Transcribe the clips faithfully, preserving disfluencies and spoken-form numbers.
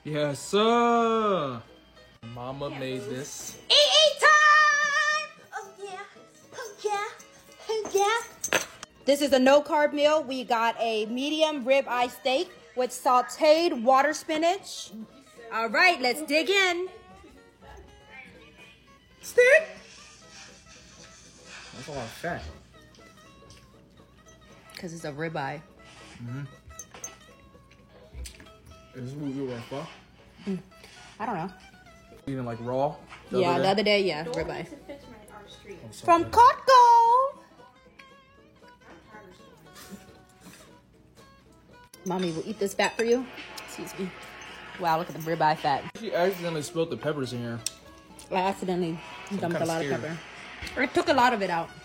Yes, sir. Mama made this. Eat, eat time! Oh yeah, oh yeah, oh yeah. This is a no-carb meal. We got a medium ribeye steak with sauteed water spinach. All right, let's dig in. Stick. That's a lot of fat. Because it's a ribeye. Mm-hmm. Is this what you were for? Mm, I don't know. Eating like raw? The yeah, the other day, yeah, ribeye. Oh, From Costco. Mommy will eat this fat for you. Excuse me. Wow, look at the ribeye fat. She accidentally spilled the peppers in here. I accidentally I'm dumped a lot scared. of pepper. Or I took a lot of it out.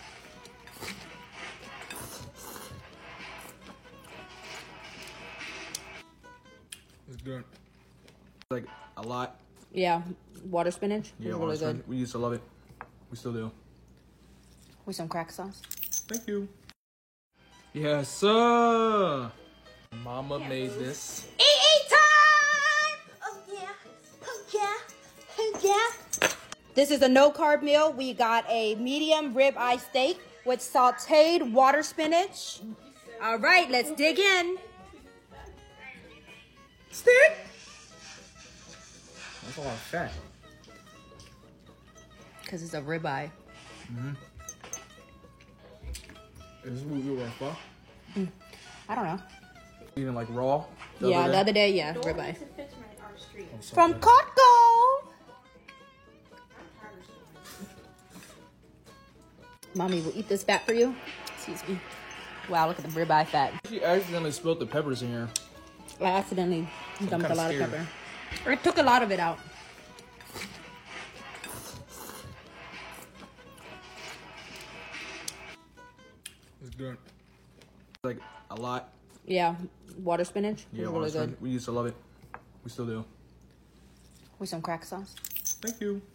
It's good. Like a lot. Yeah, water spinach. Yeah, It's water really spinach. good. We used to love it. We still do. With some crack sauce. Thank you. Yes, sir. Mama made this. Eat, eat time! Oh yeah, oh yeah, oh yeah. This is a no-carb meal. We got a medium ribeye steak with sauteed water spinach. All right, let's dig in. Stick. That's a lot of fat. Because it's a ribeye. Mm-hmm. Is this what you were for? Mm, I don't know. Eating like raw? The Yeah, other the day? other day, yeah, ribeye. Oh, so From good. Costco. Mommy will eat this fat for you. Excuse me. Wow, look at the ribeye fat. She accidentally spilled the peppers in here. I accidentally I'm dumped a kinda lot scared. of pepper. Or I took a lot of it out. It's good. Like a lot. Yeah, water spinach. Yeah, It's water really spinach. good. We used to love it. We still do. With some crack sauce. Thank you.